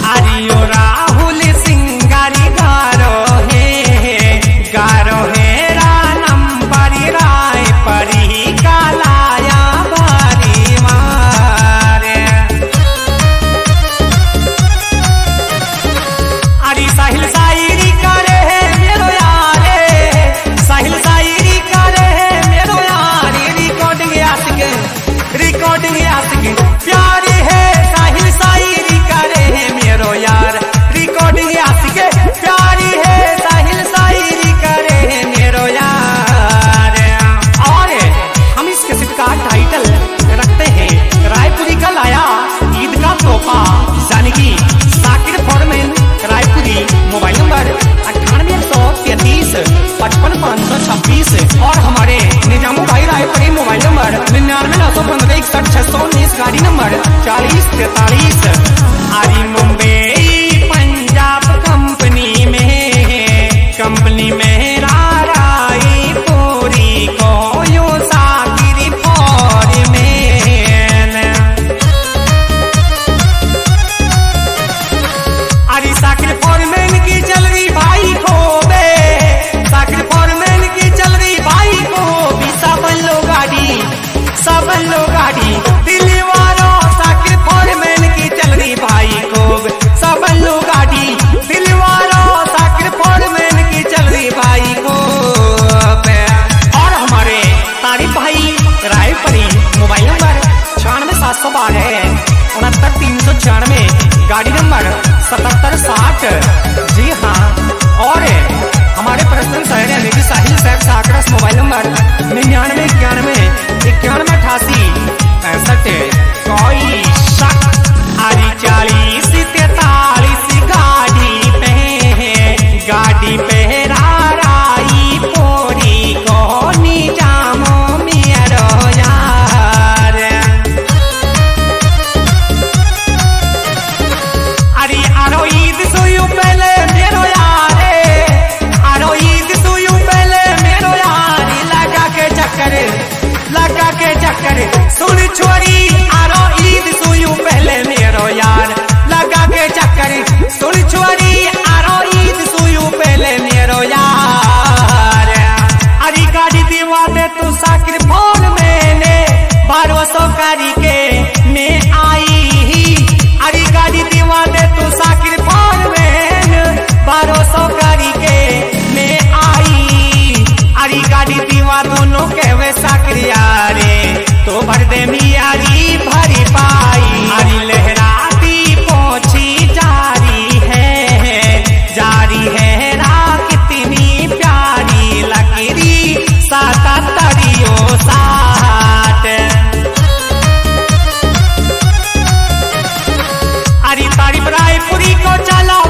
Are you Rahul सिंगारी गारो है रानम परी राय परी कालाया भारी मारे। अरे साहिल शायरी करे है मेरो यारे, साहिल शायरी करे है मेरो यारे। रिकॉर्डिंग आशिक प्यारी है, साहिल शायरी करे है मेरो यार। रिकॉर्डिंग आशिक प्यारी है, साहिल शायरी करे है मेरो यार। और हम इस कैसेट का टाइटल रखते हैं रायपुरी का लाया ईद का तोहफा, यानी कि साकिर फॉरमैन रायपुरी। मोबाइल नंबर 98 133 55 526 और हमारे निजामू भाई रायपुरी मोबाइल नंबर 99 915 61 619, गाड़ी नंबर 40 43। आरी मुंबई पंजाब कंपनी में राई पूरी को यो साकिर फॉरमैन। अरे साकिर फॉरमैन की चल रही भाई खोबे, साकिर फॉरमैन की चल रही भाई को भी सबन लो गाड़ी दिल्ली वालों। साकिर फॉरमैन की चल रही भाई को सबन लो गाड़ी दिल्ली वालों। साकिर फॉरमैन की चल रही भाई को। और हमारे तारिफ भाई रायपुरी मोबाइल नंबर 96 712 69 396, गाड़ी नंबर 77 60। जी हाँ, और हमारे पर्सनल शहर यानी कि साहिल सैफ साकरस मोबाइल नंबर 99 91 91 88 65। कोई शक आरी 40 43 गाड़ी पे राई पूरी को निजामो मेरो यार। अरे आरो ईद सुयू पहले मेरो यारे, आरो ईद सुयू पहले मेरो यारी। लगा के चक्कर सुन छोरी, आरो ईद सुयू पहले मेरो यार। लगा के चक्कर सुन छोरी, आरो ईद सुयू पहले मेरो यार। अरे गाड़ी दीवा दे तू साकिर फॉरमैन 1200 कारी के में आई। अरे गाड़ी दीवा दे तू साकिर फॉरमैन 1200 कारी के में आई। अरे गाड़ी दीवा दोनों कहवे साकिर यारे, तो भर दे मियारी भरी पाई। अरे लहराती पोछी जारी है रा कितनी प्यारी लकीरी 77 60। अरे तारीफ रायपुरी को चला